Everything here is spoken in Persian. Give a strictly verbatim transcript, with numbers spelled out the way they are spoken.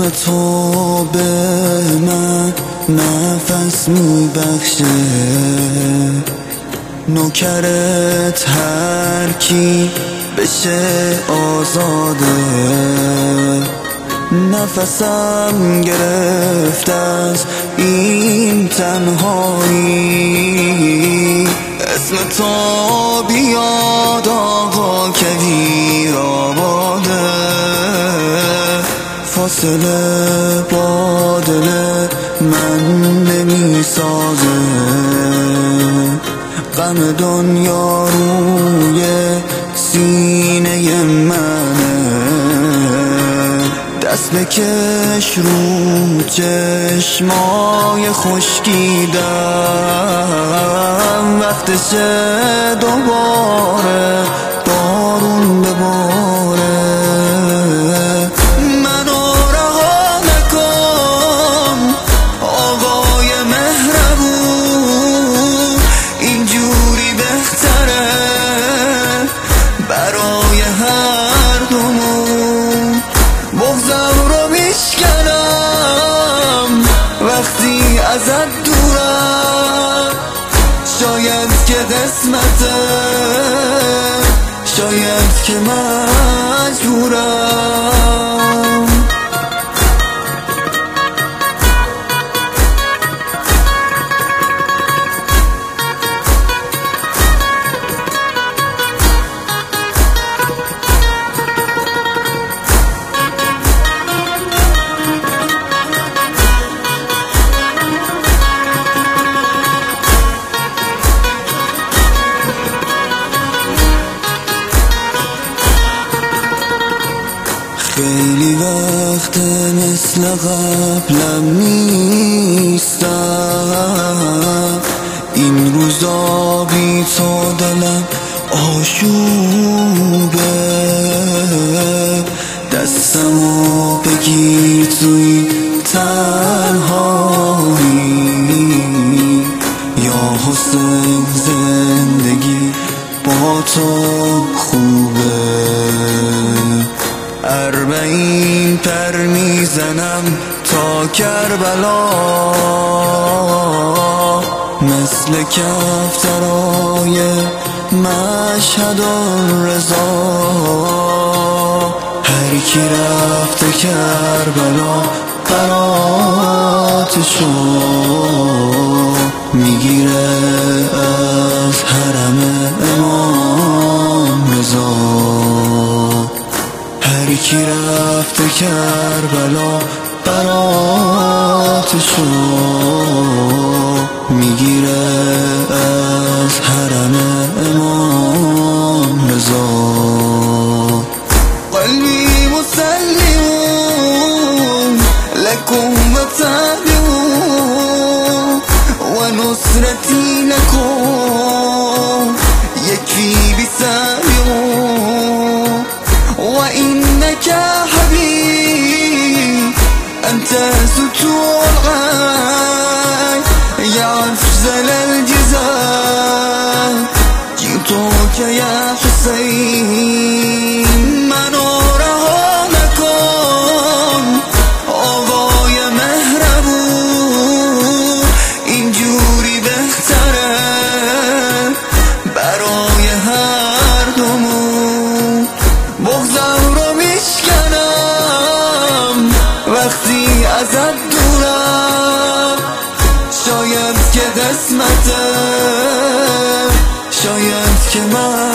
غم تو به من نفس میبخشه، نوکرت هر کی بشه آزاده. نفسم گرفته از این تنهایی، اسم تو بیاد آقا کویر آباده. فاصله با دل من نمی سازه، غم دنیا روی سینه منه. دست بکش رو چشمای خشکیدم، وقتشه دوباره بارون بباره. منو رها نکن آقای مهربون، اینجوری بهتره برای هر دومون. بغضم رو میشکنم وقتی ازت دورم، شاید که قسمته، شاید که مجبورم. خیلی وقت مثل قبلم نیستم، این روزا بی تو دلم آشوبه. دستمو بگیر توی تنهایی، یا حسین زندگی با تو خوبه. اربعین پر میزنم تا کربلا، مثل کفترای مشهد الرضا. هر کی رفته کربلا براتشو میگیره از حرم امام رضا. هر کی رفته کربلا براتشو میگیره از حرم امام رضا. قلبی مسلم لكم وتابعون، ونصرتي لكم يكفي بسابعون. وإنك حبيب أنت ستور العين، يا أفضل الجزاء جئتك يا حسين. منو رها نکن آقای مهربون، اینجوری بهتره برای هر دومون. بغضم رو میشکنم وقتی ازت دورم، شاید که قسمته، شاید که من